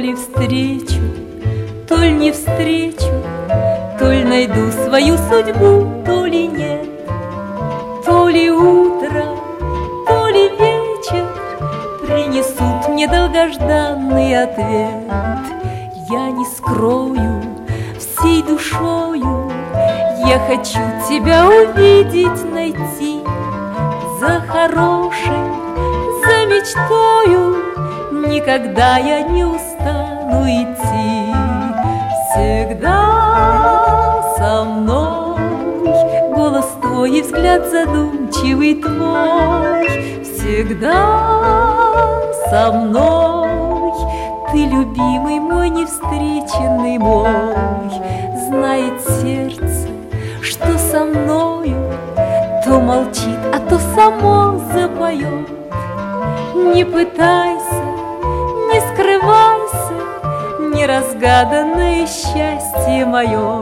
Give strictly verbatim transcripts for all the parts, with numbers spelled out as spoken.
ли встречу, то ли не встречу, то ли найду свою судьбу, то ли нет, то ли утро, то ли вечер принесут мне долгожданный ответ. Я не скрою всей душою, я хочу тебя увидеть, найти, за хорошей, за мечтою никогда я не устану идти. Всегда со мной голос твой и взгляд задумчивый твой. Всегда со мной ты, любимый мой, невстреченный мой. Знает сердце, что со мною то молчит, а то само запоет. Не пытайся, не скрывайся, неразгаданное счастье мое.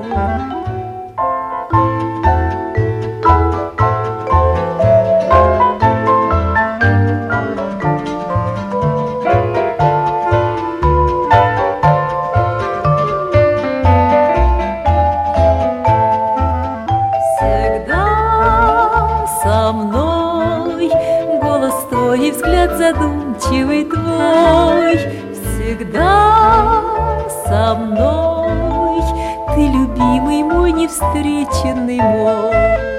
Со мной голос твой и взгляд задумчивый твой. Всегда со мной ты, любимый мой, невстреченный мой.